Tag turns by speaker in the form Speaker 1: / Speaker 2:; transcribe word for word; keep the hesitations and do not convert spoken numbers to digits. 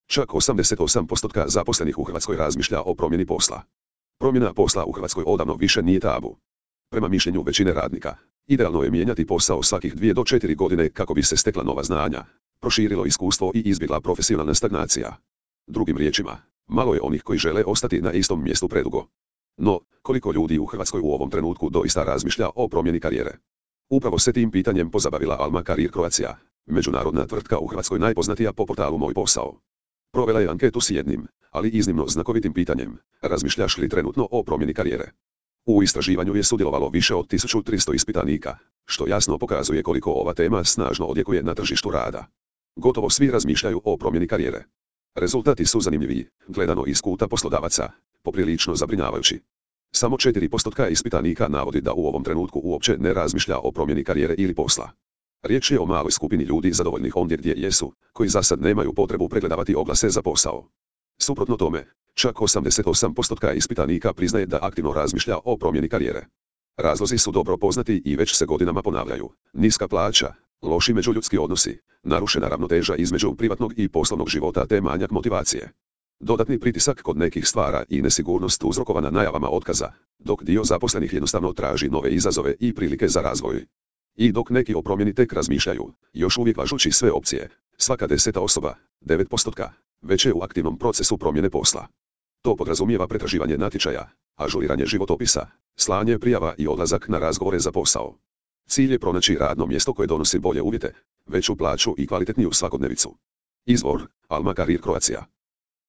Speaker 1: Čak osamdeset osam posto zaposlenih u Hrvatskoj razmišlja o promjeni posla. Promjena posla u Hrvatskoj odavno više nije tabu. Prema mišljenju većine radnika, idealno je mijenjati posao svakih dvije do četiri godine kako bi se stekla nova znanja, proširilo iskustvo i izbjegla profesionalna stagnacija. Drugim riječima, malo je onih koji žele ostati na istom mjestu predugo. No, koliko ljudi u Hrvatskoj u ovom trenutku doista razmišlja o promjeni karijere? Upravo se tim pitanjem pozabavila Alma Career Croatia, međunarodna tvrtka u Hrvatskoj najpoznatija po portalu Moj posao. Provela je anketu s jednim, ali iznimno znakovitim pitanjem: razmišljaš li trenutno o promjeni karijere? U istraživanju je sudjelovalo više od tisuću tristo ispitanika, što jasno pokazuje koliko ova tema snažno odjekuje na tržištu rada. Gotovo svi razmišljaju o promjeni karijere. Rezultati su zanimljivi, gledano iz kuta poslodavaca, poprilično zabrinjavajući. Samo četiri posto ispitanika navodi da u ovom trenutku uopće ne razmišlja o promjeni karijere ili posla. Riječ je o maloj skupini ljudi zadovoljnih ondje gdje jesu, koji za sad nemaju potrebu pregledavati oglase za posao. Suprotno tome, čak osamdeset osam posto ispitanika priznaje da aktivno razmišlja o promjeni karijere. Razlozi su dobro poznati i već se godinama ponavljaju: niska plaća, loši međuljudski odnosi, narušena ravnoteža između privatnog i poslovnog života te manjak motivacije. Dodatni pritisak kod nekih stvara i nesigurnost uzrokovana najavama otkaza, dok dio zaposlenih jednostavno traži nove izazove i prilike za razvoj. I dok neki o promjeni tek razmišljaju, još uvijek važući sve opcije, svaka deseta osoba, devet posto, već je u aktivnom procesu promjene posla. To podrazumijeva pretraživanje natječaja, ažuriranje životopisa, slanje prijava i odlazak na razgovore za posao. Cilj je pronaći radno mjesto koje donosi bolje uvjete, veću plaću i kvalitetniju svakodnevicu. Izvor: Alma Career Croatia.